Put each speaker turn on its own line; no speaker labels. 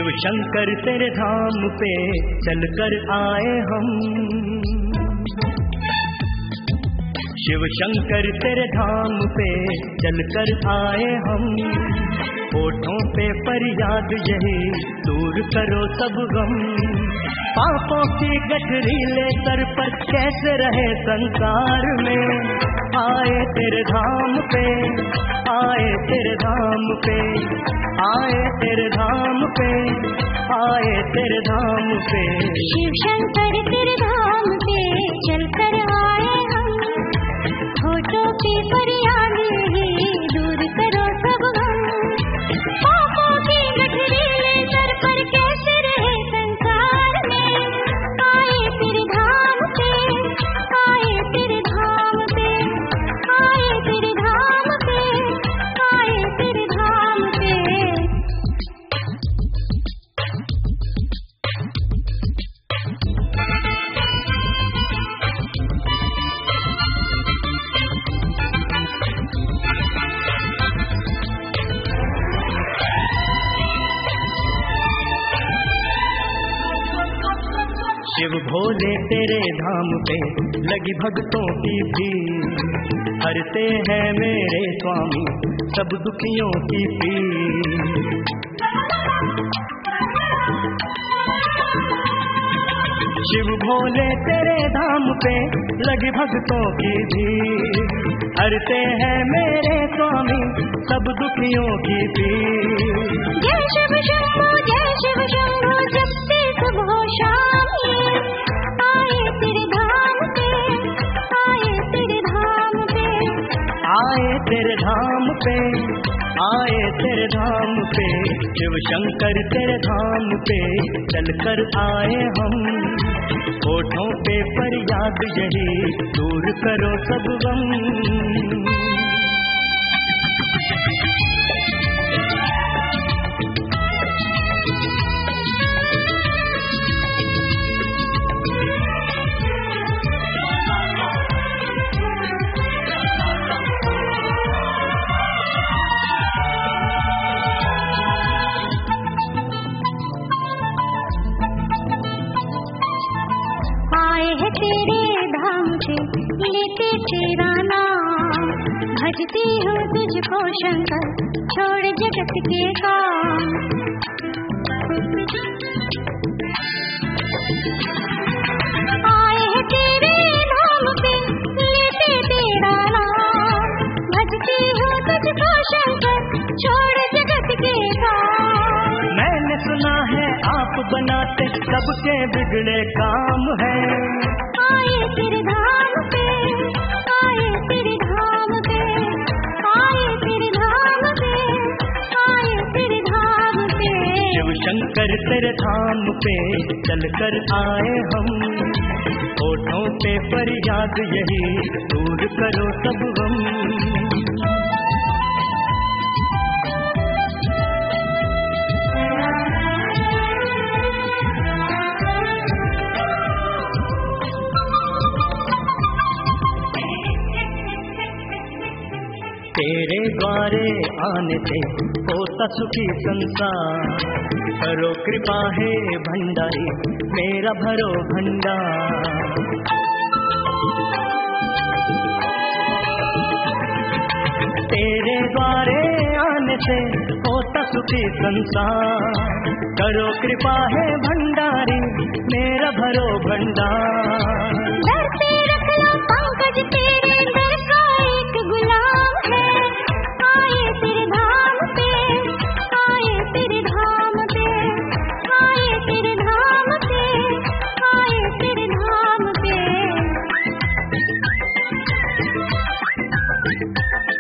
शिव शंकर तेरे धाम पे चल कर आए हम, शिव शंकर तेरे धाम पे चल कर आए हम। होठों पे फरियाद यही दूर करो सब गम, पापों की गठरीले सर पर कैसे रहे संसार में। आए तेरे धाम पे, आए तेरे धाम पे, आए तेरे धाम पे, आए तेरे धाम पे।
शिव शंकर तेरे धाम पे चल कर आए हम, होठों पे फरियाद यही दूर करो सब गम, पापों की गठरीले सर पर कैसे रहे संसार में। आए तेरे धाम पे, आए तेरे धाम पे, आए तेरे धाम पे, आए तेरे धाम पे।
शिव भोले तेरे धाम पे लगी भक्तों की भीड़, हरते हैं मेरे स्वामी सब दुखियों की पीड़। शिव भोले तेरे धाम पे लगी भक्तों की भीड़, हरते हैं मेरे स्वामी सब दुखियों की पीड़।
जय शिव शंभो, जय शिव शंभो, जपते सब हो शामी। आए तेरे धाम पे, आए तेरे धाम पे,
आए तेरे धाम पे, आए तेरे धाम पे। शिव शंकर तेरे धाम पे चल कर आए हम, होठों पे फरियाद यही दूर करो सब गम।
तेरे धाम से लेते तेरा नाम, भजती हूँ तुझको शंकर छोड़ जगत के काम। आए हैं तेरे धाम पे लेते तेरा नाम, भजती हूँ तुझको शंकर छोड़ जगत के काम।
मैंने सुना है आप बनाते सबके बिगड़े काम है।
आए तेरे धाम पे, आए तेरे धाम पे, आए तेरे धाम पे, आए तेरे धाम पे।
शिव शंकर तेरे धाम पे चल कर आए हम, होठों पे फरियाद यही दूर करो सब गम। तेरे द्वारे आने से होता सुखी संसार, करो कृपा है भंडारी मेरा भरो भंडार। तेरे द्वारे आने से होता सुखी संसार, करो कृपा है भंडारी मेरा भरो भंडार।
दर पे रखना पंकज तेरे दर का एक गुलाम है। आए तेरे धाम पे, आए तेरे धाम पे, आए तेरे धाम पे, आए तेरे धाम पे।